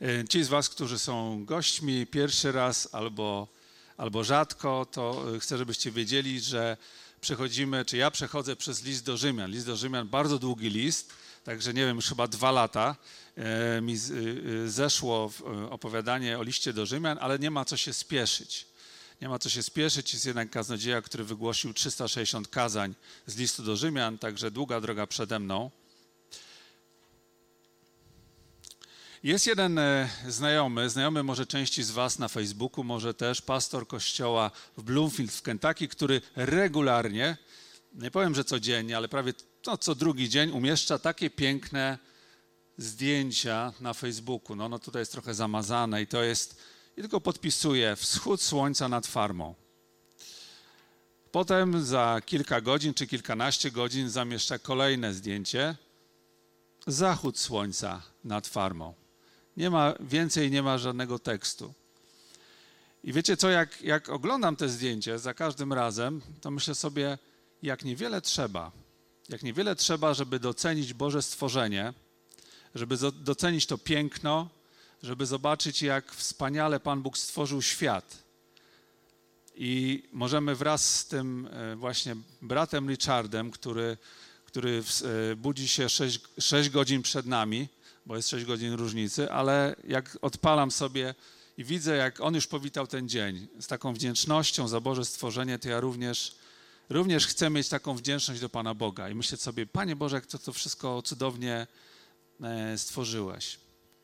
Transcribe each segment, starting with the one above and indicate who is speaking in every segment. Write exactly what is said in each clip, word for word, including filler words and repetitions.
Speaker 1: Ci z was, którzy są gośćmi pierwszy raz albo, albo rzadko, to chcę, żebyście wiedzieli, że przechodzimy, czy ja przechodzę przez list do Rzymian. List do Rzymian, bardzo długi list, także nie wiem, już chyba dwa lata mi zeszło opowiadanie o liście do Rzymian, ale nie ma co się spieszyć. Nie ma co się spieszyć, jest jeden kaznodzieja, który wygłosił trzysta sześćdziesiąt kazań z listu do Rzymian, także długa droga przede mną. Jest jeden znajomy, znajomy może części z was na Facebooku, może też pastor kościoła w Bloomfield w Kentucky, który regularnie, nie powiem, że codziennie, ale prawie no, co drugi dzień umieszcza takie piękne zdjęcia na Facebooku. No, no tutaj jest trochę zamazane i to jest, i tylko podpisuje wschód słońca nad farmą. Potem za kilka godzin czy kilkanaście godzin zamieszcza kolejne zdjęcie, zachód słońca nad farmą. Nie ma, więcej nie ma żadnego tekstu. I wiecie co, jak, jak oglądam te zdjęcia za każdym razem, to myślę sobie, jak niewiele trzeba, jak niewiele trzeba, żeby docenić Boże stworzenie, żeby docenić to piękno, żeby zobaczyć, jak wspaniale Pan Bóg stworzył świat. I możemy wraz z tym właśnie bratem Richardem, który, który budzi się sześć godzin przed nami, bo jest sześć godzin różnicy, ale jak odpalam sobie i widzę, jak on już powitał ten dzień z taką wdzięcznością za Boże stworzenie, to ja również, również chcę mieć taką wdzięczność do Pana Boga i myśleć sobie, Panie Boże, jak to, to wszystko cudownie stworzyłeś.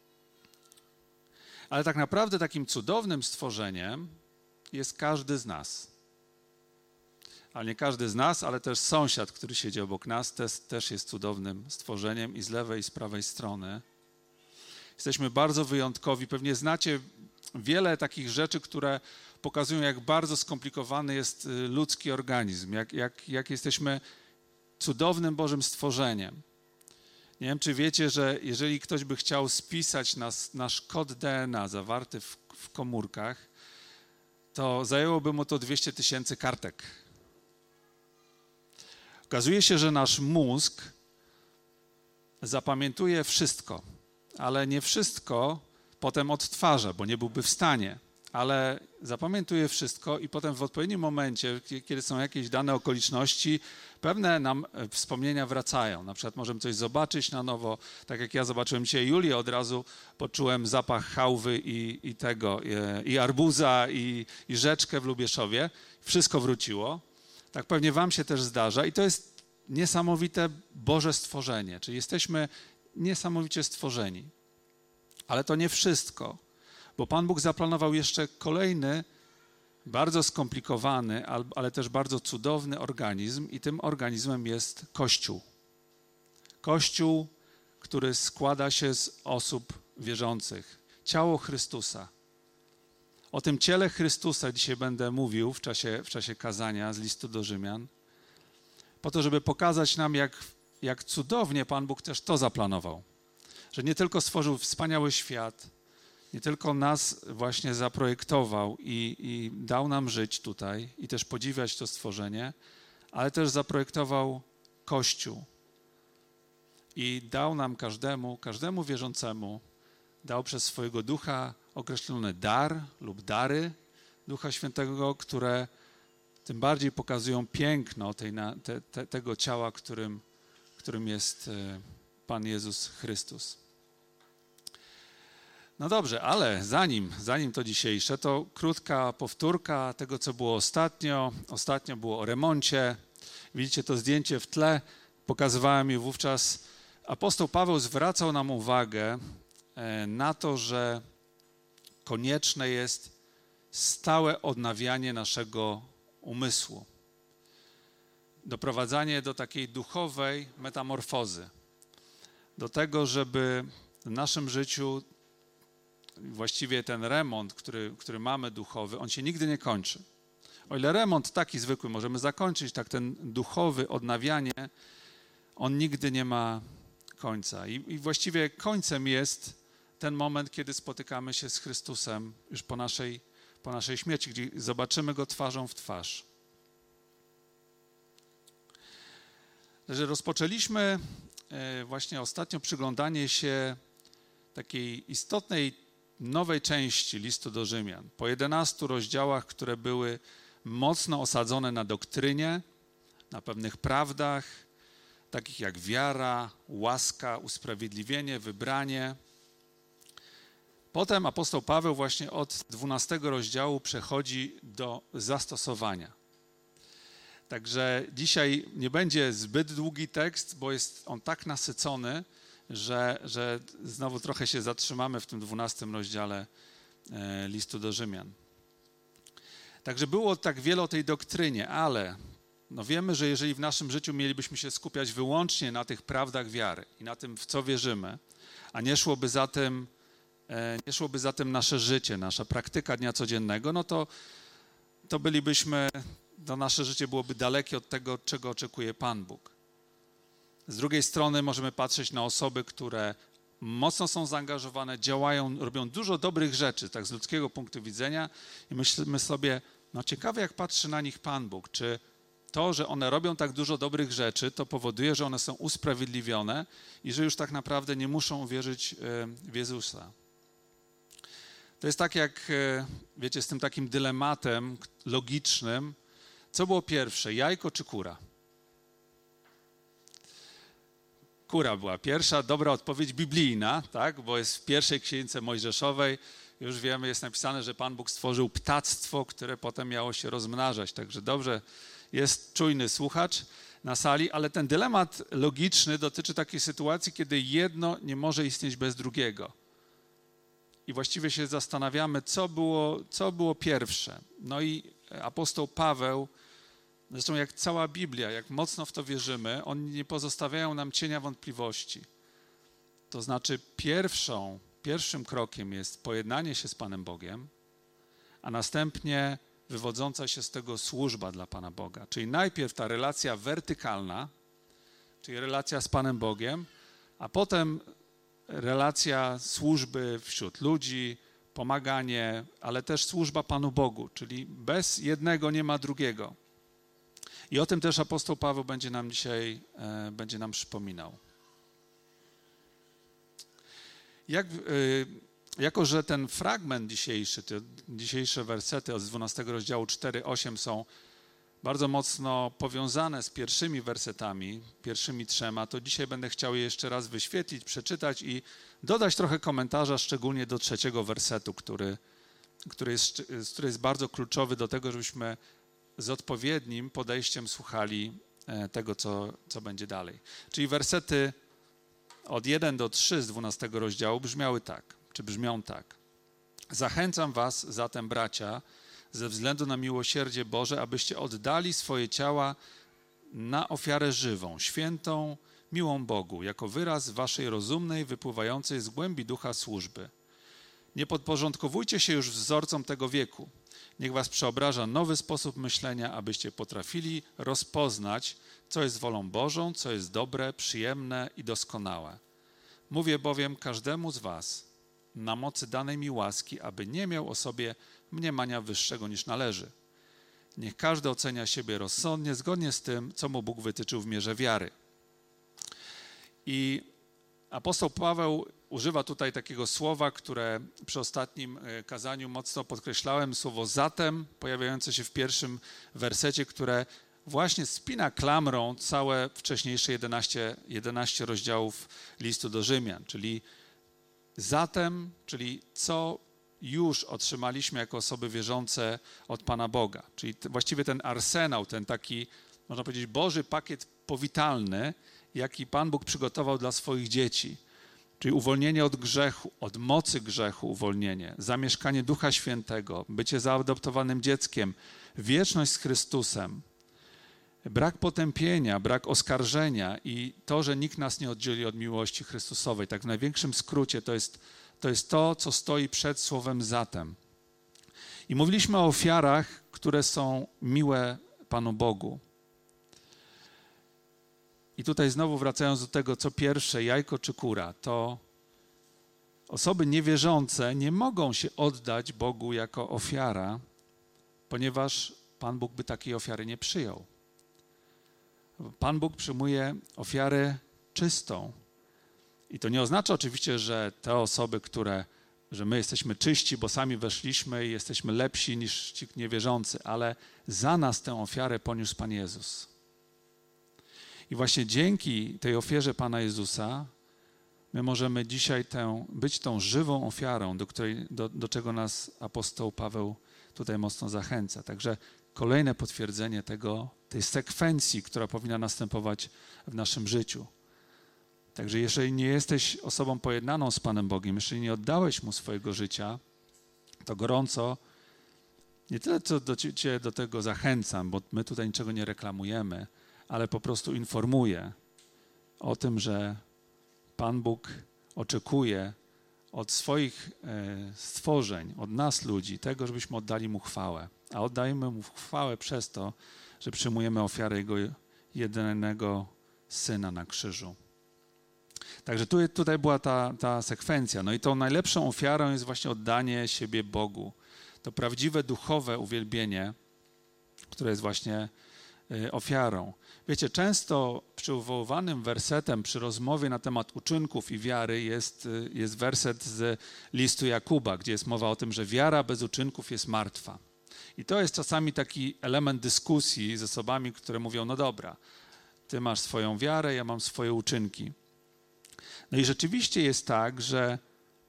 Speaker 1: Ale tak naprawdę takim cudownym stworzeniem jest każdy z nas. Ale nie każdy z nas, ale też sąsiad, który siedzi obok nas, też, też jest cudownym stworzeniem i z lewej, i z prawej strony. Jesteśmy bardzo wyjątkowi. Pewnie znacie wiele takich rzeczy, które pokazują, jak bardzo skomplikowany jest ludzki organizm, jak, jak, jak jesteśmy cudownym Bożym stworzeniem. Nie wiem, czy wiecie, że jeżeli ktoś by chciał spisać nas, nasz kod D N A zawarty w, w komórkach, to zajęłoby mu to dwieście tysięcy kartek. Okazuje się, że nasz mózg zapamiętuje wszystko, ale nie wszystko potem odtwarza, bo nie byłby w stanie, ale zapamiętuje wszystko i potem w odpowiednim momencie, kiedy są jakieś dane okoliczności, pewne nam wspomnienia wracają. Na przykład możemy coś zobaczyć na nowo, tak jak ja zobaczyłem dzisiaj Julię, od razu poczułem zapach chałwy i, i tego, i, i arbuza, i, i rzeczkę w Lubieszowie. Wszystko wróciło. Tak pewnie wam się też zdarza i to jest niesamowite Boże stworzenie, czyli jesteśmy niesamowicie stworzeni. Ale to nie wszystko, bo Pan Bóg zaplanował jeszcze kolejny, bardzo skomplikowany, ale też bardzo cudowny organizm i tym organizmem jest Kościół. Kościół, który składa się z osób wierzących. Ciało Chrystusa. O tym ciele Chrystusa dzisiaj będę mówił w czasie, w czasie kazania z listu do Rzymian, po to, żeby pokazać nam, jak, jak cudownie Pan Bóg też to zaplanował. Że nie tylko stworzył wspaniały świat, nie tylko nas właśnie zaprojektował i, i dał nam żyć tutaj i też podziwiać to stworzenie, ale też zaprojektował Kościół. I dał nam każdemu, każdemu wierzącemu, dał przez swojego Ducha określony dar lub dary Ducha Świętego, które tym bardziej pokazują piękno tej, te, te, tego ciała, którym, którym jest Pan Jezus Chrystus. No dobrze, ale zanim, zanim to dzisiejsze, to krótka powtórka tego, co było ostatnio. Ostatnio było o remoncie. Widzicie to zdjęcie w tle. Pokazywałem je wówczas. Apostoł Paweł zwracał nam uwagę na to, że konieczne jest stałe odnawianie naszego umysłu. Doprowadzanie do takiej duchowej metamorfozy. Do tego, żeby w naszym życiu właściwie ten remont, który, który mamy duchowy, on się nigdy nie kończy. O ile remont taki zwykły możemy zakończyć, tak ten duchowy, odnawianie, on nigdy nie ma końca. I, i właściwie końcem jest ten moment, kiedy spotykamy się z Chrystusem już po naszej, po naszej śmierci, gdzie zobaczymy Go twarzą w twarz. Że rozpoczęliśmy właśnie ostatnio przyglądanie się takiej istotnej nowej części listu do Rzymian, po jedenastu rozdziałach, które były mocno osadzone na doktrynie, na pewnych prawdach, takich jak wiara, łaska, usprawiedliwienie, wybranie. Potem apostoł Paweł właśnie od dwunastego rozdziału przechodzi do zastosowania. Także dzisiaj nie będzie zbyt długi tekst, bo jest on tak nasycony, że, że znowu trochę się zatrzymamy w tym dwunastym rozdziale listu do Rzymian. Także było tak wiele o tej doktrynie, ale no wiemy, że jeżeli w naszym życiu mielibyśmy się skupiać wyłącznie na tych prawdach wiary i na tym, w co wierzymy, a nie szłoby za tym, nie szłoby za tym nasze życie, nasza praktyka dnia codziennego, no to, to bylibyśmy, to nasze życie byłoby dalekie od tego, czego oczekuje Pan Bóg. Z drugiej strony możemy patrzeć na osoby, które mocno są zaangażowane, działają, robią dużo dobrych rzeczy, tak z ludzkiego punktu widzenia i myślimy sobie, no ciekawe jak patrzy na nich Pan Bóg, czy to, że one robią tak dużo dobrych rzeczy, to powoduje, że one są usprawiedliwione i że już tak naprawdę nie muszą uwierzyć w Jezusa. To jest tak jak, wiecie, z tym takim dylematem logicznym, co było pierwsze, jajko czy kura? Kura była pierwsza, dobra odpowiedź biblijna, tak, bo jest w pierwszej księdze mojżeszowej, już wiemy, jest napisane, że Pan Bóg stworzył ptactwo, które potem miało się rozmnażać, także dobrze, jest czujny słuchacz na sali, ale ten dylemat logiczny dotyczy takiej sytuacji, kiedy jedno nie może istnieć bez drugiego. I właściwie się zastanawiamy, co było, co było pierwsze. No i apostoł Paweł, zresztą jak cała Biblia, jak mocno w to wierzymy, oni nie pozostawiają nam cienia wątpliwości. To znaczy pierwszą, pierwszym krokiem jest pojednanie się z Panem Bogiem, a następnie wywodząca się z tego służba dla Pana Boga. Czyli najpierw ta relacja wertykalna, czyli relacja z Panem Bogiem, a potem relacja służby wśród ludzi, pomaganie, ale też służba Panu Bogu, czyli bez jednego nie ma drugiego. I o tym też apostoł Paweł będzie nam dzisiaj e, będzie nam przypominał. Jak, e, jako, że ten fragment dzisiejszy, te dzisiejsze wersety od dwunastego rozdziału cztery osiem są bardzo mocno powiązane z pierwszymi wersetami, pierwszymi trzema, to dzisiaj będę chciał je jeszcze raz wyświetlić, przeczytać i dodać trochę komentarza, szczególnie do trzeciego wersetu, który, który, jest, który jest bardzo kluczowy do tego, żebyśmy z odpowiednim podejściem słuchali tego, co, co będzie dalej. Czyli wersety od jeden do trzy z dwunastego rozdziału brzmiały tak, czy brzmią tak. Zachęcam was zatem, bracia, ze względu na miłosierdzie Boże, abyście oddali swoje ciała na ofiarę żywą, świętą, miłą Bogu, jako wyraz waszej rozumnej, wypływającej z głębi ducha służby. Nie podporządkowujcie się już wzorcom tego wieku. Niech was przeobraża nowy sposób myślenia, abyście potrafili rozpoznać, co jest wolą Bożą, co jest dobre, przyjemne i doskonałe. Mówię bowiem każdemu z was na mocy danej mi łaski, aby nie miał o sobie mniemania wyższego niż należy. Niech każdy ocenia siebie rozsądnie, zgodnie z tym, co mu Bóg wytyczył w mierze wiary. I apostoł Paweł używa tutaj takiego słowa, które przy ostatnim kazaniu mocno podkreślałem, słowo zatem, pojawiające się w pierwszym wersecie, które właśnie spina klamrą całe wcześniejsze jedenaście, jedenaście rozdziałów listu do Rzymian, czyli zatem, czyli co już otrzymaliśmy jako osoby wierzące od Pana Boga. Czyli właściwie ten arsenał, ten taki, można powiedzieć, Boży pakiet powitalny, jaki Pan Bóg przygotował dla swoich dzieci. Czyli uwolnienie od grzechu, od mocy grzechu uwolnienie, zamieszkanie Ducha Świętego, bycie zaadoptowanym dzieckiem, wieczność z Chrystusem, brak potępienia, brak oskarżenia i to, że nikt nas nie oddzieli od miłości Chrystusowej. Tak w największym skrócie to jest to, jest to co stoi przed słowem zatem. I mówiliśmy o ofiarach, które są miłe Panu Bogu. I tutaj znowu wracając do tego, co pierwsze, jajko czy kura, to osoby niewierzące nie mogą się oddać Bogu jako ofiara, ponieważ Pan Bóg by takiej ofiary nie przyjął. Pan Bóg przyjmuje ofiarę czystą. I to nie oznacza oczywiście, że te osoby, które że my jesteśmy czyści, bo sami weszliśmy i jesteśmy lepsi niż ci niewierzący, ale za nas tę ofiarę poniósł Pan Jezus. I właśnie dzięki tej ofierze Pana Jezusa my możemy dzisiaj tę, być tą żywą ofiarą, do, której, do, do czego nas apostoł Paweł tutaj mocno zachęca. Także kolejne potwierdzenie tego, tej sekwencji, która powinna następować w naszym życiu. Także jeżeli nie jesteś osobą pojednaną z Panem Bogiem, jeżeli nie oddałeś Mu swojego życia, to gorąco nie tyle co do Cię do tego zachęcam, bo my tutaj niczego nie reklamujemy, ale po prostu informuję o tym, że Pan Bóg oczekuje od swoich e, stworzeń, od nas ludzi, tego, żebyśmy oddali Mu chwałę. A oddajemy Mu chwałę przez to, że przyjmujemy ofiarę Jego jedynego Syna na krzyżu. Także tu, tutaj była ta, ta sekwencja. No i tą najlepszą ofiarą jest właśnie oddanie siebie Bogu. To prawdziwe duchowe uwielbienie, które jest właśnie y, ofiarą. Wiecie, często przywoływanym wersetem przy rozmowie na temat uczynków i wiary jest, y, jest werset z listu Jakuba, gdzie jest mowa o tym, że wiara bez uczynków jest martwa. I to jest czasami taki element dyskusji z osobami, które mówią, no dobra, ty masz swoją wiarę, ja mam swoje uczynki. No i rzeczywiście jest tak, że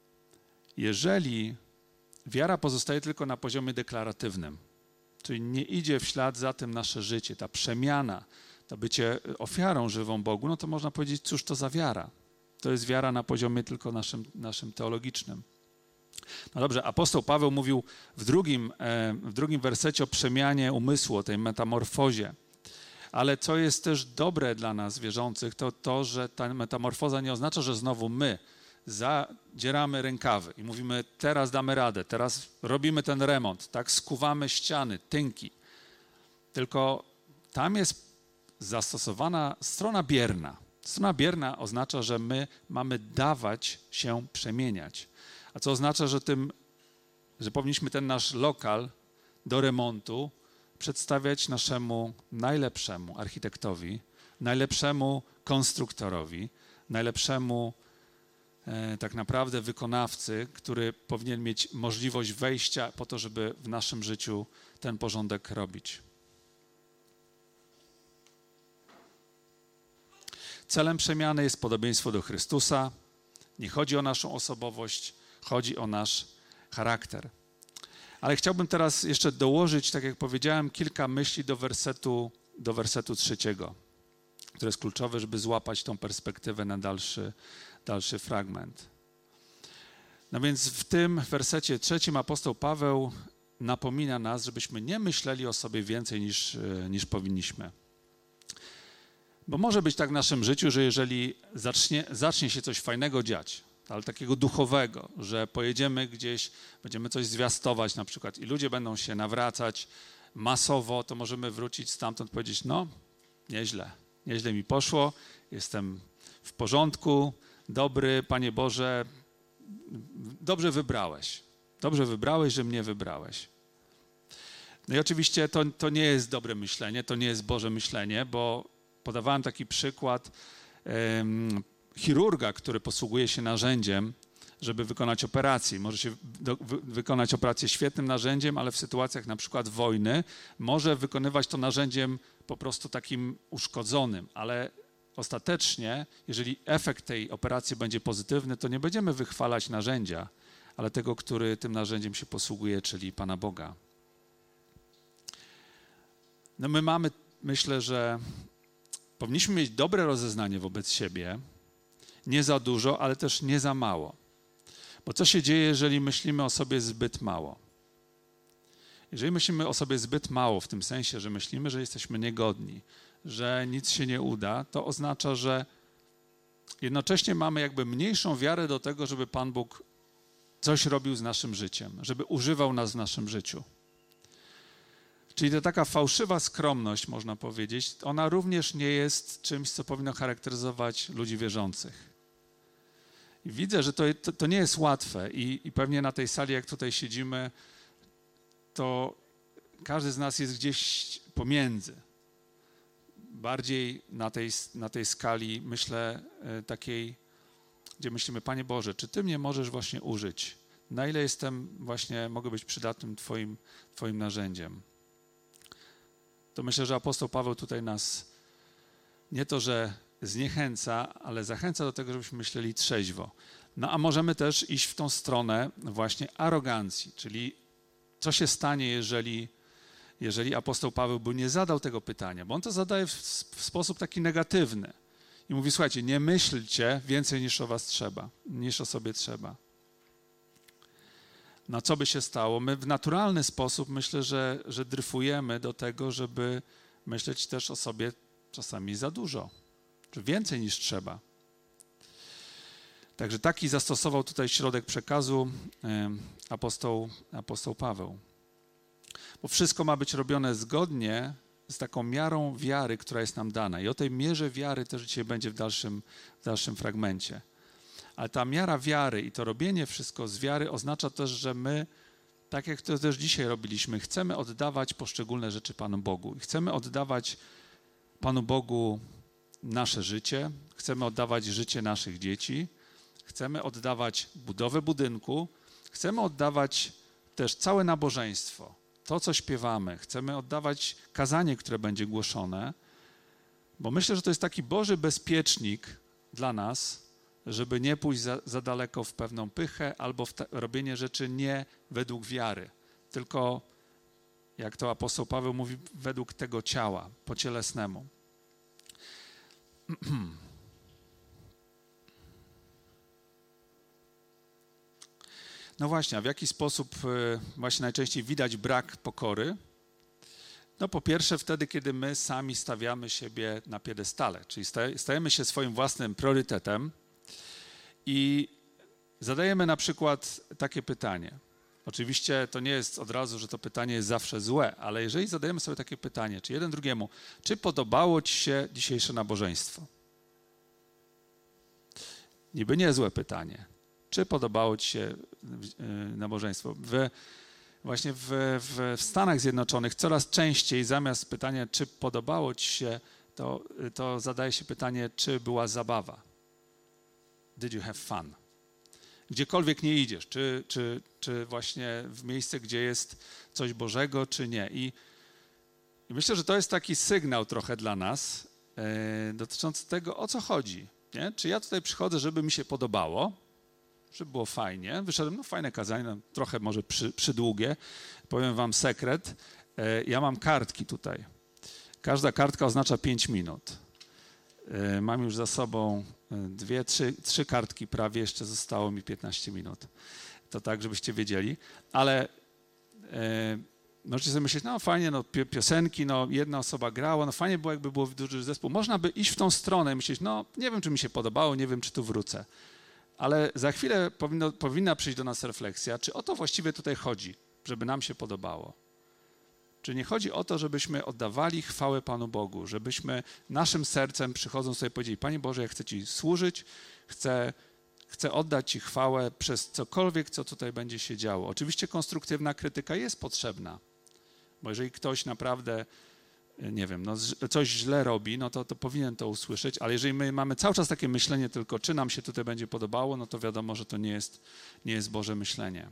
Speaker 1: jeżeli wiara pozostaje tylko na poziomie deklaratywnym, czyli nie idzie w ślad za tym nasze życie, ta przemiana, to bycie ofiarą żywą Bogu, no to można powiedzieć, cóż to za wiara? To jest wiara na poziomie tylko naszym, naszym teologicznym. No dobrze, apostoł Paweł mówił w drugim, w drugim wersecie o przemianie umysłu, o tej metamorfozie. Ale co jest też dobre dla nas wierzących, to to, że ta metamorfoza nie oznacza, że znowu my zadzieramy rękawy i mówimy, teraz damy radę, teraz robimy ten remont, tak, skuwamy ściany, tynki. Tylko tam jest zastosowana strona bierna. Strona bierna oznacza, że my mamy dawać się przemieniać. A co oznacza, że tym, że powinniśmy ten nasz lokal do remontu przedstawiać naszemu najlepszemu architektowi, najlepszemu konstruktorowi, najlepszemu e, tak naprawdę wykonawcy, który powinien mieć możliwość wejścia po to, żeby w naszym życiu ten porządek robić. Celem przemiany jest podobieństwo do Chrystusa. Nie chodzi o naszą osobowość, chodzi o nasz charakter. Ale chciałbym teraz jeszcze dołożyć, tak jak powiedziałem, kilka myśli do wersetu, do wersetu trzeciego, który jest kluczowy, żeby złapać tą perspektywę na dalszy, dalszy fragment. No więc w tym wersecie trzecim apostoł Paweł napomina nas, żebyśmy nie myśleli o sobie więcej niż, niż powinniśmy. Bo może być tak w naszym życiu, że jeżeli zacznie, zacznie się coś fajnego dziać, ale takiego duchowego, że pojedziemy gdzieś, będziemy coś zwiastować na przykład i ludzie będą się nawracać masowo, to możemy wrócić stamtąd i powiedzieć, no nieźle, nieźle mi poszło, jestem w porządku, dobry, Panie Boże, dobrze wybrałeś, dobrze wybrałeś, że mnie wybrałeś. No i oczywiście to, to nie jest dobre myślenie, to nie jest Boże myślenie, bo podawałem taki przykład um, chirurga, który posługuje się narzędziem, żeby wykonać operację. Może się do, wy, wykonać operację świetnym narzędziem, ale w sytuacjach na przykład wojny może wykonywać to narzędziem po prostu takim uszkodzonym, ale ostatecznie, jeżeli efekt tej operacji będzie pozytywny, to nie będziemy wychwalać narzędzia, ale tego, który tym narzędziem się posługuje, czyli Pana Boga. No my mamy, myślę, że powinniśmy mieć dobre rozeznanie wobec siebie, nie za dużo, ale też nie za mało. Bo co się dzieje, jeżeli myślimy o sobie zbyt mało? Jeżeli myślimy o sobie zbyt mało, w tym sensie, że myślimy, że jesteśmy niegodni, że nic się nie uda, to oznacza, że jednocześnie mamy jakby mniejszą wiarę do tego, żeby Pan Bóg coś robił z naszym życiem, żeby używał nas w naszym życiu. Czyli to taka fałszywa skromność, można powiedzieć, ona również nie jest czymś, co powinno charakteryzować ludzi wierzących. I widzę, że to, to, to nie jest łatwe i, i pewnie na tej sali, jak tutaj siedzimy, to każdy z nas jest gdzieś pomiędzy. Bardziej na tej, na tej skali, myślę, takiej, gdzie myślimy, Panie Boże, czy Ty mnie możesz właśnie użyć Na ile jestem właśnie, mogę być przydatnym twoim, twoim narzędziem. To myślę, że apostoł Paweł tutaj nas nie to, że zniechęca, ale zachęca do tego, żebyśmy myśleli trzeźwo. No a możemy też iść w tą stronę właśnie arogancji, czyli co się stanie, jeżeli, jeżeli apostoł Paweł by nie zadał tego pytania, bo on to zadaje w, w sposób taki negatywny i mówi, słuchajcie, nie myślcie więcej niż o was trzeba, niż o sobie trzeba. No co by się stało? My w naturalny sposób myślę, że, że dryfujemy do tego, żeby myśleć też o sobie czasami za dużo, czy więcej niż trzeba. Także taki zastosował tutaj środek przekazu apostoł, apostoł Paweł. Bo wszystko ma być robione zgodnie z taką miarą wiary, która jest nam dana. I o tej mierze wiary też dzisiaj będzie w dalszym, w dalszym fragmencie. Ale ta miara wiary i to robienie wszystko z wiary oznacza też, że my, tak jak to też dzisiaj robiliśmy, chcemy oddawać poszczególne rzeczy Panu Bogu. I chcemy oddawać Panu Bogu nasze życie, chcemy oddawać życie naszych dzieci, chcemy oddawać budowę budynku, chcemy oddawać też całe nabożeństwo, to, co śpiewamy, chcemy oddawać kazanie, które będzie głoszone, bo myślę, że to jest taki Boży bezpiecznik dla nas, żeby nie pójść za, za daleko w pewną pychę albo w te, robienie rzeczy nie według wiary, tylko, jak to apostoł Paweł mówi, według tego ciała, po cielesnemu. No właśnie, a w jaki sposób właśnie najczęściej widać brak pokory? No po pierwsze wtedy, kiedy my sami stawiamy siebie na piedestale, czyli stajemy się swoim własnym priorytetem i zadajemy na przykład takie pytanie. Oczywiście to nie jest od razu, że to pytanie jest zawsze złe, ale jeżeli zadajemy sobie takie pytanie, czy jeden drugiemu, czy podobało ci się dzisiejsze nabożeństwo? Niby niezłe pytanie. Czy podobało ci się nabożeństwo? W, właśnie w, w, w Stanach Zjednoczonych coraz częściej zamiast pytania, czy podobało ci się, to, to zadaje się pytanie, czy była zabawa. Did you have fun? Gdziekolwiek nie idziesz, czy, czy, czy właśnie w miejsce, gdzie jest coś Bożego, czy nie. I, i myślę, że to jest taki sygnał trochę dla nas e, dotyczący tego, o co chodzi. Nie? Czy ja tutaj przychodzę, żeby mi się podobało, żeby było fajnie. Wyszedłem, no fajne kazanie, no, trochę może przy, przydługie. Powiem wam sekret. E, ja mam kartki tutaj. Każda kartka oznacza pięć minut. E, mam już za sobą dwie, trzy, trzy kartki prawie, jeszcze zostało mi piętnaście minut. To tak, żebyście wiedzieli. Ale e, możecie sobie myśleć, no fajnie, no piosenki, no jedna osoba grała, no fajnie było, jakby było duży zespół. Można by iść w tą stronę i myśleć, no nie wiem, czy mi się podobało, nie wiem, czy tu wrócę. Ale za chwilę powinno, powinna przyjść do nas refleksja, czy o to właściwie tutaj chodzi, żeby nam się podobało. Czy nie chodzi o to, żebyśmy oddawali chwałę Panu Bogu, żebyśmy naszym sercem przychodząc sobie powiedzieli, Panie Boże, ja chcę Ci służyć, chcę, chcę oddać Ci chwałę przez cokolwiek, co tutaj będzie się działo. Oczywiście konstruktywna krytyka jest potrzebna, bo jeżeli ktoś naprawdę, nie wiem, no coś źle robi, no to, to powinien to usłyszeć, ale jeżeli my mamy cały czas takie myślenie tylko, czy nam się tutaj będzie podobało, no to wiadomo, że to nie jest, nie jest Boże myślenie.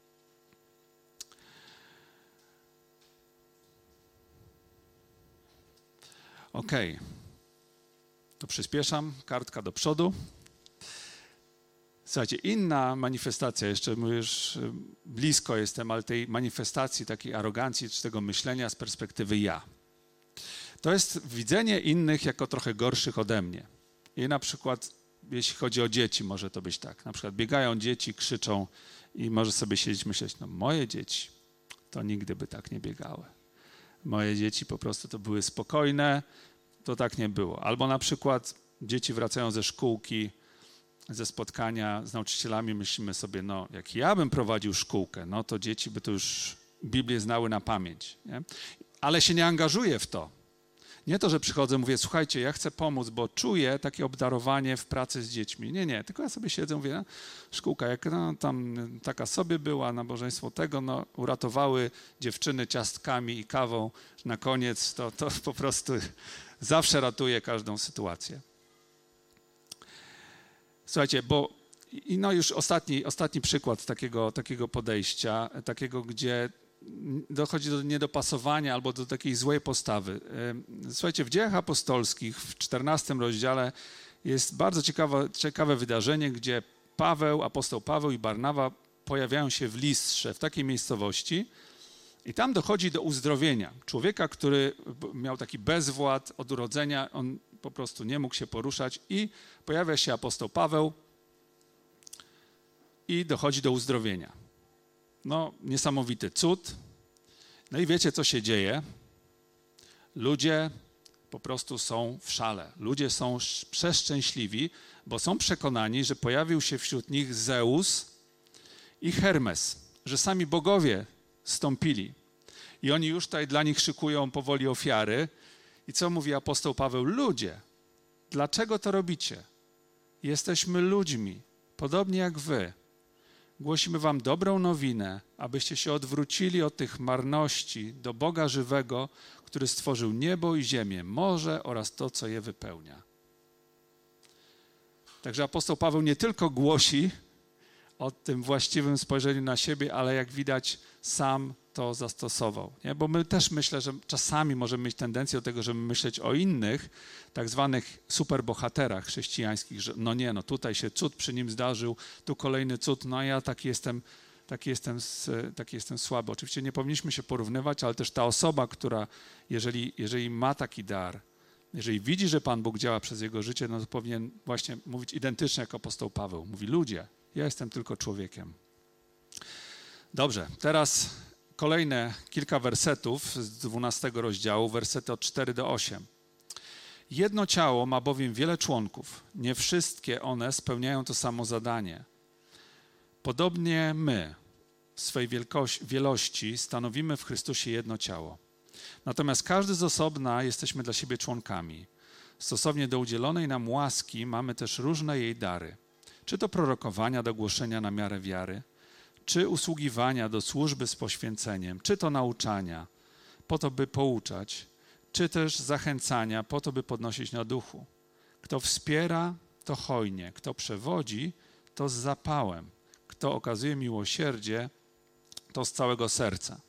Speaker 1: Okej, okay. To przyspieszam, kartka do przodu. Słuchajcie, inna manifestacja, jeszcze już blisko jestem, ale tej manifestacji, takiej arogancji, czy tego myślenia z perspektywy ja. To jest widzenie innych jako trochę gorszych ode mnie. I na przykład, jeśli chodzi o dzieci, może to być tak. Na przykład biegają dzieci, krzyczą i może sobie siedzieć myśleć, no moje dzieci to nigdy by tak nie biegały. Moje dzieci po prostu to były spokojne, to tak nie było. Albo na przykład dzieci wracają ze szkółki, ze spotkania z nauczycielami, myślimy sobie, no jak ja bym prowadził szkółkę, no to dzieci by to już Biblię znały na pamięć. Nie? Ale się nie angażuję w to. Nie to, że przychodzę, mówię, słuchajcie, ja chcę pomóc, bo czuję takie obdarowanie w pracy z dziećmi. Nie, nie, tylko ja sobie siedzę, mówię, no, szkółka, jak no, tam taka sobie była, nabożeństwo tego, no uratowały dziewczyny ciastkami i kawą na koniec, to, to po prostu zawsze ratuje każdą sytuację. Słuchajcie, bo I no już ostatni, ostatni przykład takiego, takiego podejścia, takiego, gdzie dochodzi do niedopasowania albo do takiej złej postawy. Słuchajcie, w Dziejach Apostolskich w czternastym rozdziale jest bardzo ciekawe, ciekawe wydarzenie, gdzie Paweł, apostoł Paweł i Barnawa pojawiają się w Listrze, w takiej miejscowości i tam dochodzi do uzdrowienia. Człowieka, który miał taki bezwład od urodzenia, on po prostu nie mógł się poruszać i pojawia się apostoł Paweł i dochodzi do uzdrowienia. No, niesamowity cud. No i wiecie, co się dzieje? Ludzie po prostu są w szale. Ludzie są przeszczęśliwi, bo są przekonani, że pojawił się wśród nich Zeus i Hermes, że sami bogowie zstąpili. I oni już tutaj dla nich szykują powoli ofiary. I co mówi apostoł Paweł? Ludzie, dlaczego to robicie? Jesteśmy ludźmi, podobnie jak wy. Głosimy wam dobrą nowinę, abyście się odwrócili od tych marności do Boga żywego, który stworzył niebo i ziemię, morze oraz to, co je wypełnia. Także apostoł Paweł nie tylko głosi o tym właściwym spojrzeniu na siebie, ale jak widać sam to zastosował. Nie? Bo my też myślę, że czasami możemy mieć tendencję do tego, żeby myśleć o innych tak zwanych superbohaterach chrześcijańskich, że no nie, no tutaj się cud przy nim zdarzył, tu kolejny cud, no a ja taki jestem, taki jestem, taki jestem słaby. Oczywiście nie powinniśmy się porównywać, ale też ta osoba, która jeżeli, jeżeli ma taki dar, jeżeli widzi, że Pan Bóg działa przez jego życie, no to powinien właśnie mówić identycznie jak apostoł Paweł. Mówi, ludzie, ja jestem tylko człowiekiem. Dobrze, teraz kolejne kilka wersetów z dwunastego rozdziału, wersety od cztery do ośmiu. Jedno ciało ma bowiem wiele członków, nie wszystkie one spełniają to samo zadanie. Podobnie my w swej wielkości, wielości stanowimy w Chrystusie jedno ciało. Natomiast każdy z osobna jesteśmy dla siebie członkami. Stosownie do udzielonej nam łaski mamy też różne jej dary. Czy to prorokowania do głoszenia na miarę wiary, czy usługiwania do służby z poświęceniem, czy to nauczania, po to, by pouczać, czy też zachęcania, po to, by podnosić na duchu. Kto wspiera, to hojnie, kto przewodzi, to z zapałem, kto okazuje miłosierdzie, to z całego serca.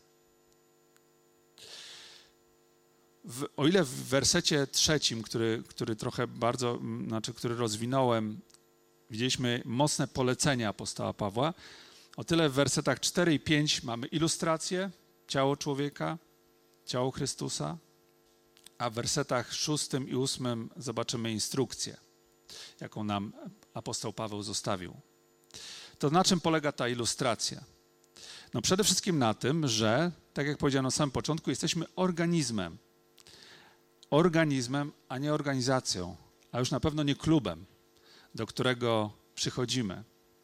Speaker 1: W, o ile w wersecie trzecim, który, który trochę bardzo, znaczy, który rozwinąłem, widzieliśmy mocne polecenia apostoła Pawła, o tyle w wersetach cztery i pięć mamy ilustrację, ciało człowieka, ciało Chrystusa, a w wersetach szóstym i ósmym zobaczymy instrukcję, jaką nam apostoł Paweł zostawił. To na czym polega ta ilustracja? No przede wszystkim na tym, że, tak jak powiedziałem na samym początku, jesteśmy organizmem. Organizmem, a nie organizacją, a już na pewno nie klubem, do którego przychodzimy.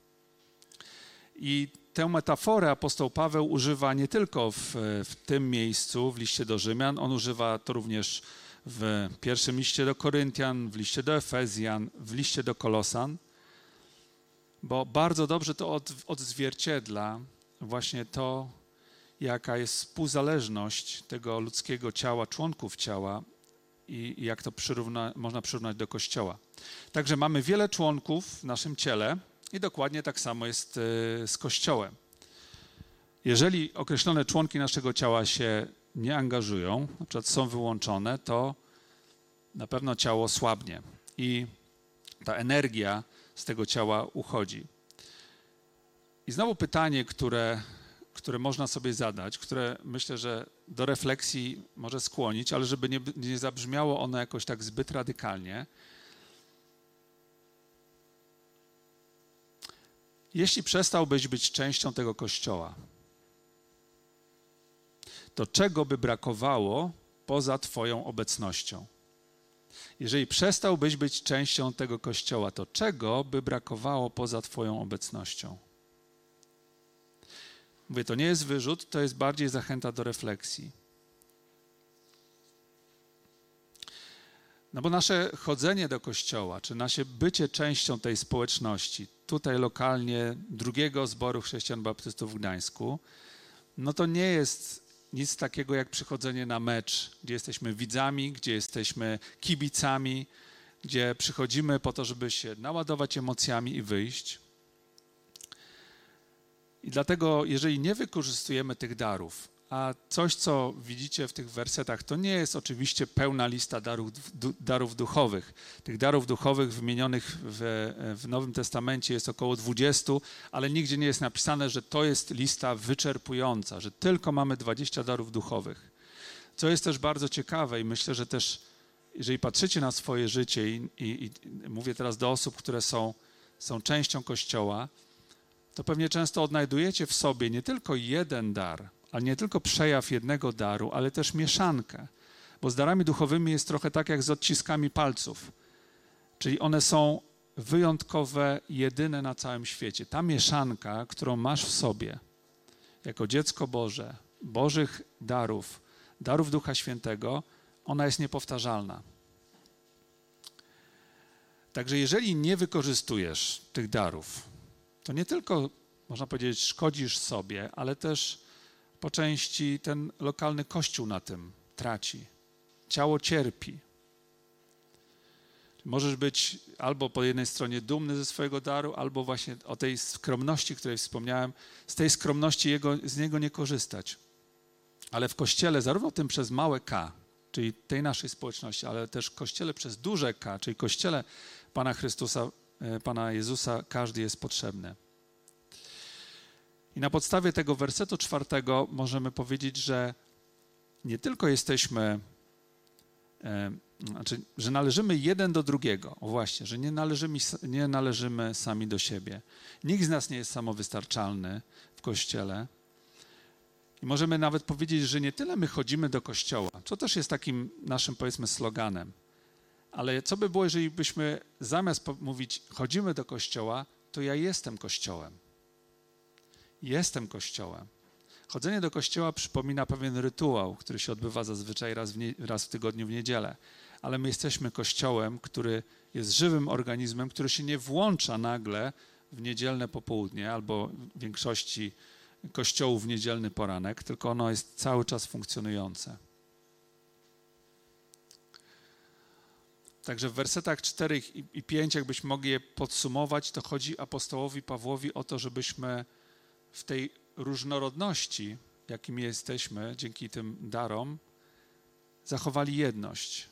Speaker 1: I tę metaforę apostoł Paweł używa nie tylko w, w tym miejscu, w liście do Rzymian, on używa to również w pierwszym liście do Koryntian, w liście do Efezjan, w liście do Kolosan, bo bardzo dobrze to od, odzwierciedla właśnie to, jaka jest współzależność tego ludzkiego ciała, członków ciała i, i jak to przyrówna, można przyrównać do Kościoła. Także mamy wiele członków w naszym ciele, i dokładnie tak samo jest z Kościołem. Jeżeli określone członki naszego ciała się nie angażują, na przykład są wyłączone, to na pewno ciało słabnie i ta energia z tego ciała uchodzi. I znowu pytanie, które, które można sobie zadać, które myślę, że do refleksji może skłonić, ale żeby nie, nie zabrzmiało ono jakoś tak zbyt radykalnie. Jeśli przestałbyś być częścią tego Kościoła, to czego by brakowało poza Twoją obecnością? Jeżeli przestałbyś być częścią tego Kościoła, to czego by brakowało poza Twoją obecnością? Mówię, to nie jest wyrzut, to jest bardziej zachęta do refleksji. No bo nasze chodzenie do Kościoła, czy nasze bycie częścią tej społeczności, tutaj lokalnie drugiego zboru chrześcijan baptystów w Gdańsku, no to nie jest nic takiego jak przychodzenie na mecz, gdzie jesteśmy widzami, gdzie jesteśmy kibicami, gdzie przychodzimy po to, żeby się naładować emocjami i wyjść. I dlatego, jeżeli nie wykorzystujemy tych darów, a coś, co widzicie w tych wersetach, to nie jest oczywiście pełna lista darów, darów duchowych. Tych darów duchowych wymienionych w, w Nowym Testamencie jest około dwudziestu, ale nigdzie nie jest napisane, że to jest lista wyczerpująca, że tylko mamy dwadzieścia darów duchowych. Co jest też bardzo ciekawe i myślę, że też jeżeli patrzycie na swoje życie i, i, i mówię teraz do osób, które są, są częścią Kościoła, to pewnie często odnajdujecie w sobie nie tylko jeden dar, ale nie tylko przejaw jednego daru, ale też mieszankę. Bo z darami duchowymi jest trochę tak jak z odciskami palców. Czyli one są wyjątkowe, jedyne na całym świecie. Ta mieszanka, którą masz w sobie jako dziecko Boże, Bożych darów, darów Ducha Świętego, ona jest niepowtarzalna. Także jeżeli nie wykorzystujesz tych darów, to nie tylko, można powiedzieć, szkodzisz sobie, ale też po części ten lokalny kościół na tym traci. Ciało cierpi. Możesz być albo po jednej stronie dumny ze swojego daru, albo właśnie o tej skromności, o której wspomniałem, z tej skromności jego, z niego nie korzystać. Ale w Kościele, zarówno tym przez małe K, czyli tej naszej społeczności, ale też w Kościele przez duże K, czyli Kościele Pana Chrystusa, Pana Jezusa, każdy jest potrzebny. I na podstawie tego wersetu czwartego możemy powiedzieć, że nie tylko jesteśmy, e, znaczy, że należymy jeden do drugiego. O właśnie, że nie należymy, nie należymy sami do siebie. Nikt z nas nie jest samowystarczalny w Kościele. I możemy nawet powiedzieć, że nie tyle my chodzimy do Kościoła, co też jest takim naszym, powiedzmy, sloganem. Ale co by było, jeżeli byśmy zamiast mówić chodzimy do Kościoła, to ja jestem Kościołem. Jestem Kościołem. Chodzenie do Kościoła przypomina pewien rytuał, który się odbywa zazwyczaj raz w, nie, raz w tygodniu w niedzielę. Ale my jesteśmy Kościołem, który jest żywym organizmem, który się nie włącza nagle w niedzielne popołudnie albo w większości kościołów w niedzielny poranek, tylko ono jest cały czas funkcjonujące. Także w wersetach cztery i pięć, jakbyśmy mogli je podsumować, to chodzi apostołowi Pawłowi o to, żebyśmy w tej różnorodności, jakim jesteśmy, dzięki tym darom, zachowali jedność.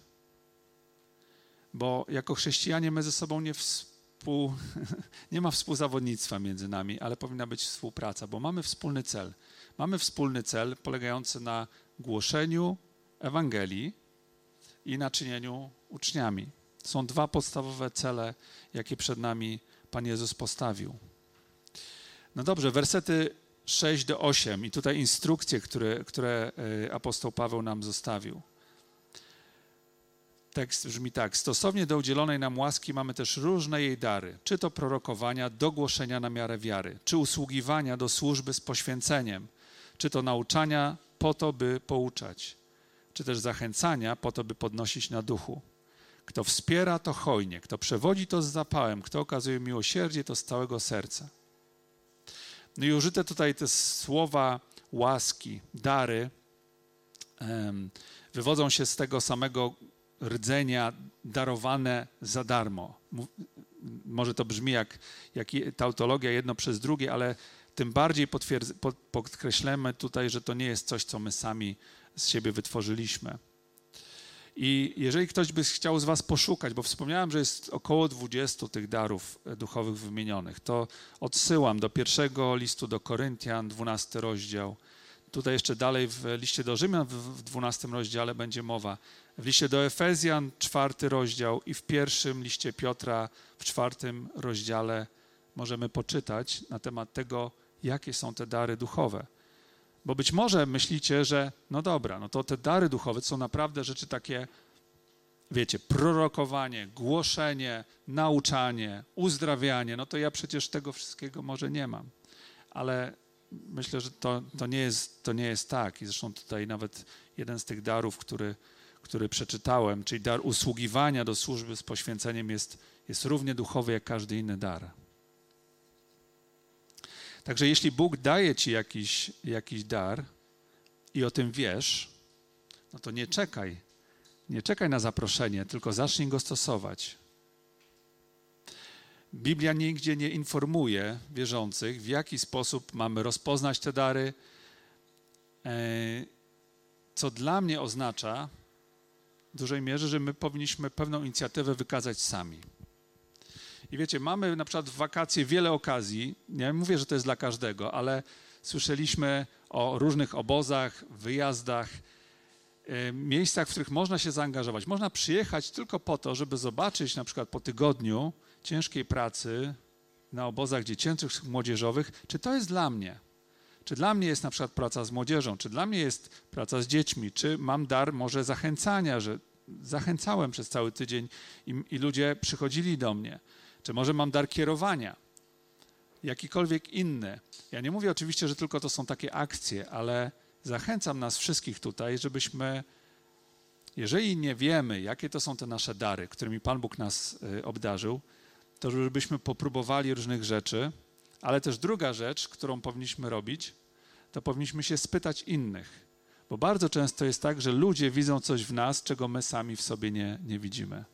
Speaker 1: Bo jako chrześcijanie my ze sobą nie, współ, nie ma współzawodnictwa między nami, ale powinna być współpraca, bo mamy wspólny cel. Mamy wspólny cel polegający na głoszeniu Ewangelii i na czynieniu uczniami. To są dwa podstawowe cele, jakie przed nami Pan Jezus postawił. No dobrze, wersety sześć do ośmiu i tutaj instrukcje, które, które apostoł Paweł nam zostawił. Tekst brzmi tak: stosownie do udzielonej nam łaski mamy też różne jej dary, czy to prorokowania do głoszenia na miarę wiary, czy usługiwania do służby z poświęceniem, czy to nauczania po to, by pouczać, czy też zachęcania po to, by podnosić na duchu. Kto wspiera, to hojnie, kto przewodzi, to z zapałem, kto okazuje miłosierdzie, to z całego serca. No i użyte tutaj te słowa łaski, dary um, wywodzą się z tego samego rdzenia darowane za darmo. Może to brzmi jak, jak tautologia jedno przez drugie, ale tym bardziej pod, podkreślamy tutaj, że to nie jest coś, co my sami z siebie wytworzyliśmy. I jeżeli ktoś by chciał z was poszukać, bo wspomniałem, że jest około dwudziestu tych darów duchowych wymienionych, to odsyłam do pierwszego listu do Koryntian, dwunasty rozdział. Tutaj jeszcze dalej w liście do Rzymian w dwunastym rozdziale będzie mowa. W liście do Efezjan, czwarty rozdział i w pierwszym liście Piotra w czwartym rozdziale możemy poczytać na temat tego, jakie są te dary duchowe. Bo być może myślicie, że no dobra, no to te dary duchowe są naprawdę rzeczy takie, wiecie, prorokowanie, głoszenie, nauczanie, uzdrawianie, no to ja przecież tego wszystkiego może nie mam. Ale myślę, że to, to, nie jest, to nie jest tak. I zresztą tutaj nawet jeden z tych darów, który, który przeczytałem, czyli dar usługiwania do służby z poświęceniem jest, jest równie duchowy jak każdy inny dar. Także jeśli Bóg daje ci jakiś, jakiś dar i o tym wiesz, no to nie czekaj. Nie czekaj na zaproszenie, tylko zacznij go stosować. Biblia nigdzie nie informuje wierzących, w jaki sposób mamy rozpoznać te dary, co dla mnie oznacza w dużej mierze, że my powinniśmy pewną inicjatywę wykazać sami. I wiecie, mamy na przykład w wakacje wiele okazji, nie mówię, że to jest dla każdego, ale słyszeliśmy o różnych obozach, wyjazdach, miejscach, w których można się zaangażować. Można przyjechać tylko po to, żeby zobaczyć na przykład po tygodniu ciężkiej pracy na obozach dziecięcych, młodzieżowych, czy to jest dla mnie. Czy dla mnie jest na przykład praca z młodzieżą, czy dla mnie jest praca z dziećmi, czy mam dar może zachęcania, że zachęcałem przez cały tydzień i, i ludzie przychodzili do mnie. Czy może mam dar kierowania, jakikolwiek inny. Ja nie mówię oczywiście, że tylko to są takie akcje, ale zachęcam nas wszystkich tutaj, żebyśmy, jeżeli nie wiemy, jakie to są te nasze dary, którymi Pan Bóg nas obdarzył, to żebyśmy popróbowali różnych rzeczy, ale też druga rzecz, którą powinniśmy robić, to powinniśmy się spytać innych, bo bardzo często jest tak, że ludzie widzą coś w nas, czego my sami w sobie nie, nie widzimy.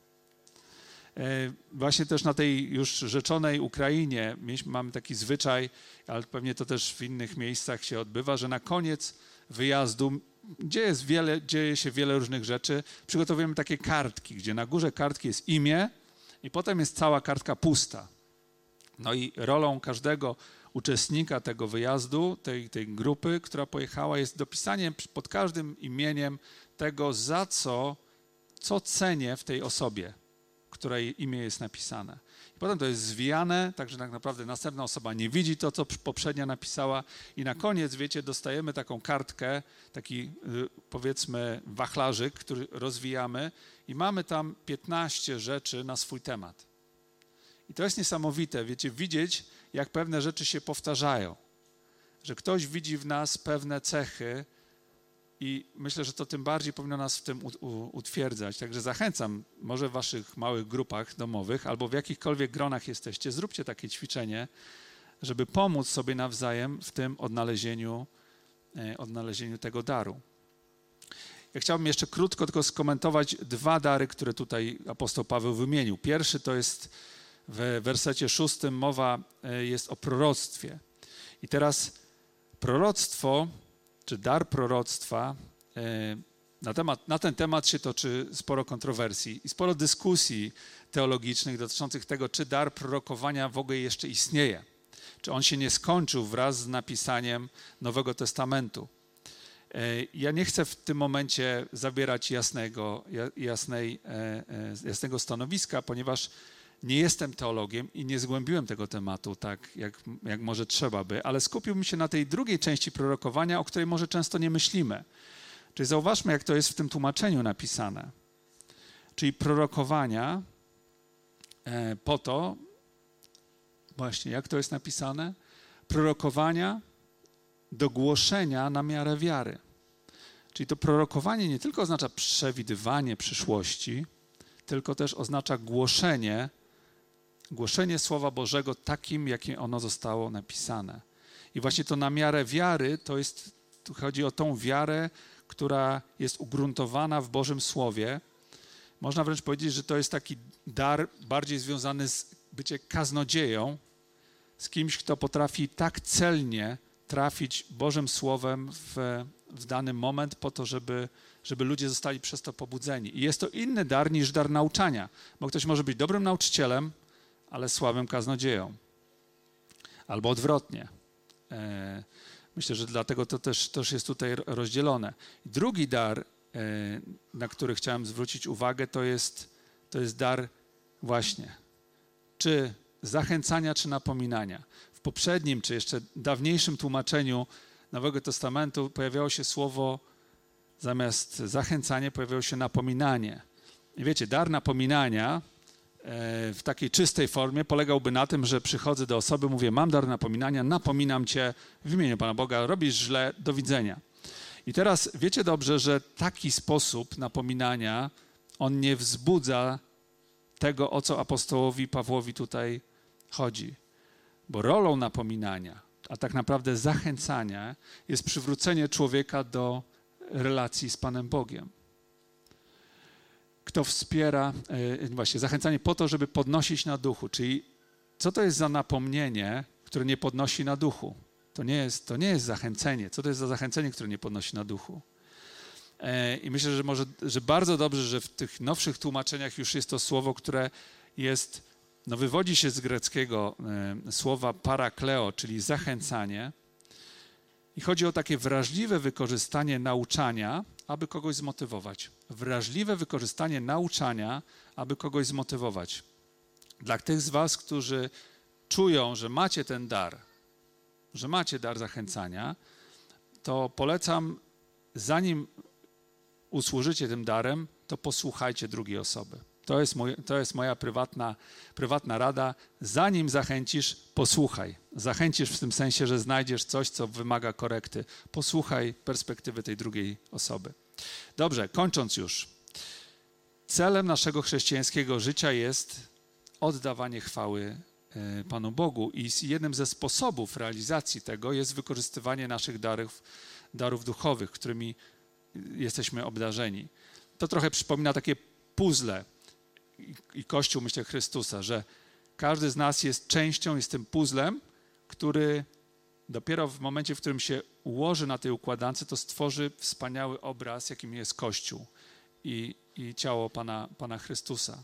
Speaker 1: Właśnie też na tej już rzeczonej Ukrainie mamy taki zwyczaj, ale pewnie to też w innych miejscach się odbywa, że na koniec wyjazdu, gdzie jest wiele, dzieje się wiele różnych rzeczy, przygotowujemy takie kartki, gdzie na górze kartki jest imię i potem jest cała kartka pusta. No i rolą każdego uczestnika tego wyjazdu, tej, tej grupy, która pojechała, jest dopisanie pod każdym imieniem tego, za co, co cenię w tej osobie, której imię jest napisane. I potem to jest zwijane, tak że tak naprawdę następna osoba nie widzi to, co poprzednia napisała i na koniec, wiecie, dostajemy taką kartkę, taki powiedzmy wachlarzyk, który rozwijamy i mamy tam piętnaście rzeczy na swój temat. I to jest niesamowite, wiecie, widzieć, jak pewne rzeczy się powtarzają, że ktoś widzi w nas pewne cechy i myślę, że to tym bardziej powinno nas w tym utwierdzać. Także zachęcam, może w waszych małych grupach domowych albo w jakichkolwiek gronach jesteście, zróbcie takie ćwiczenie, żeby pomóc sobie nawzajem w tym odnalezieniu, odnalezieniu tego daru. Ja chciałbym jeszcze krótko tylko skomentować dwa dary, które tutaj apostoł Paweł wymienił. Pierwszy to jest w wersecie szóstym, mowa jest o proroctwie. I teraz proroctwo, czy dar proroctwa, na, temat, na ten temat się toczy sporo kontrowersji i sporo dyskusji teologicznych dotyczących tego, czy dar prorokowania w ogóle jeszcze istnieje. Czy on się nie skończył wraz z napisaniem Nowego Testamentu. Ja nie chcę w tym momencie zabierać jasnego, jasnej, jasnego stanowiska, ponieważ nie jestem teologiem i nie zgłębiłem tego tematu tak, jak, jak może trzeba by, ale skupiłbym się na tej drugiej części prorokowania, o której może często nie myślimy. Czyli zauważmy, jak to jest w tym tłumaczeniu napisane. Czyli prorokowania e, po to, właśnie jak to jest napisane, prorokowania do głoszenia na miarę wiary. Czyli to prorokowanie nie tylko oznacza przewidywanie przyszłości, tylko też oznacza głoszenie, głoszenie Słowa Bożego takim, jakim ono zostało napisane. I właśnie to na miarę wiary, to jest, tu chodzi o tą wiarę, która jest ugruntowana w Bożym Słowie. Można wręcz powiedzieć, że to jest taki dar bardziej związany z byciem kaznodzieją, z kimś, kto potrafi tak celnie trafić Bożym Słowem w, w dany moment po to, żeby, żeby ludzie zostali przez to pobudzeni. I jest to inny dar niż dar nauczania, bo ktoś może być dobrym nauczycielem, ale słabym kaznodzieją. Albo odwrotnie. Myślę, że dlatego to też, też jest tutaj rozdzielone. Drugi dar, na który chciałem zwrócić uwagę, to jest, to jest dar właśnie czy zachęcania, czy napominania. W poprzednim, czy jeszcze dawniejszym tłumaczeniu Nowego Testamentu pojawiało się słowo, zamiast zachęcanie pojawiało się napominanie. I wiecie, dar napominania w takiej czystej formie polegałby na tym, że przychodzę do osoby, mówię, mam dar napominania, napominam cię w imieniu Pana Boga, robisz źle, do widzenia. I teraz wiecie dobrze, że taki sposób napominania, on nie wzbudza tego, o co apostołowi Pawłowi tutaj chodzi. Bo rolą napominania, a tak naprawdę zachęcania, jest przywrócenie człowieka do relacji z Panem Bogiem. Kto wspiera, właśnie zachęcanie po to, żeby podnosić na duchu, czyli co to jest za napomnienie, które nie podnosi na duchu? To nie jest, to nie jest zachęcenie. Co to jest za zachęcenie, które nie podnosi na duchu? I myślę, że może, że bardzo dobrze, że w tych nowszych tłumaczeniach już jest to słowo, które jest, no wywodzi się z greckiego słowa parakleo, czyli zachęcanie. I chodzi o takie wrażliwe wykorzystanie nauczania, aby kogoś zmotywować. Wrażliwe wykorzystanie nauczania, aby kogoś zmotywować. Dla tych z was, którzy czują, że macie ten dar, że macie dar zachęcania, to polecam, zanim usłużycie tym darem, to posłuchajcie drugiej osoby. To jest, mój, to jest moja prywatna, prywatna rada. Zanim zachęcisz, posłuchaj. Zachęcisz w tym sensie, że znajdziesz coś, co wymaga korekty. Posłuchaj perspektywy tej drugiej osoby. Dobrze, kończąc już. Celem naszego chrześcijańskiego życia jest oddawanie chwały Panu Bogu i jednym ze sposobów realizacji tego jest wykorzystywanie naszych darów, darów duchowych, którymi jesteśmy obdarzeni. To trochę przypomina takie puzzle i Kościół, myślę, Chrystusa, że każdy z nas jest częścią, jest tym puzzlem, który dopiero w momencie, w którym się ułoży na tej układance, to stworzy wspaniały obraz, jakim jest Kościół i, i ciało Pana, Pana Chrystusa.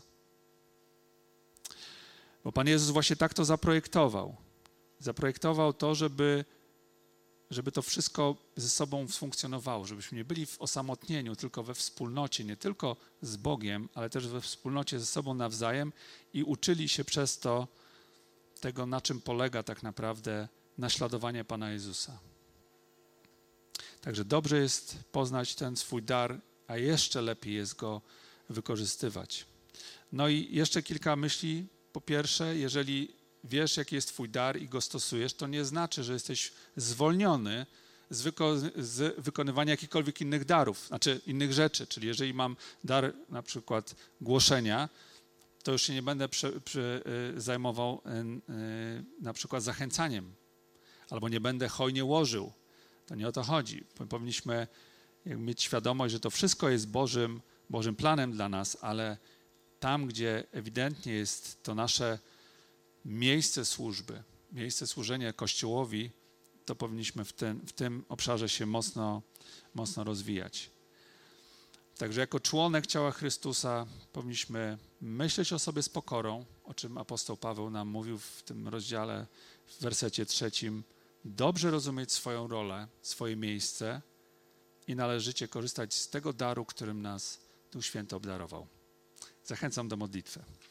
Speaker 1: Bo Pan Jezus właśnie tak to zaprojektował. Zaprojektował to, żeby, żeby to wszystko ze sobą funkcjonowało, żebyśmy nie byli w osamotnieniu, tylko we wspólnocie, nie tylko z Bogiem, ale też we wspólnocie ze sobą nawzajem i uczyli się przez to tego, na czym polega tak naprawdę naśladowanie Pana Jezusa. Także dobrze jest poznać ten swój dar, a jeszcze lepiej jest go wykorzystywać. No i jeszcze kilka myśli. Po pierwsze, jeżeli wiesz, jaki jest twój dar i go stosujesz, to nie znaczy, że jesteś zwolniony z, wyko- z wykonywania jakichkolwiek innych darów, znaczy innych rzeczy. Czyli jeżeli mam dar na przykład głoszenia, to już się nie będę przy, przy, y, zajmował y, y, na przykład zachęcaniem, albo nie będę hojnie łożył. To nie o to chodzi. Powinniśmy mieć świadomość, że to wszystko jest Bożym, Bożym planem dla nas, ale tam, gdzie ewidentnie jest to nasze miejsce służby, miejsce służenia Kościołowi, to powinniśmy w, ten, w tym obszarze się mocno, mocno rozwijać. Także jako członek ciała Chrystusa powinniśmy myśleć o sobie z pokorą, o czym apostoł Paweł nam mówił w tym rozdziale, w wersecie trzecim. Dobrze rozumieć swoją rolę, swoje miejsce i należycie korzystać z tego daru, którym nas Duch Święty obdarował. Zachęcam do modlitwy.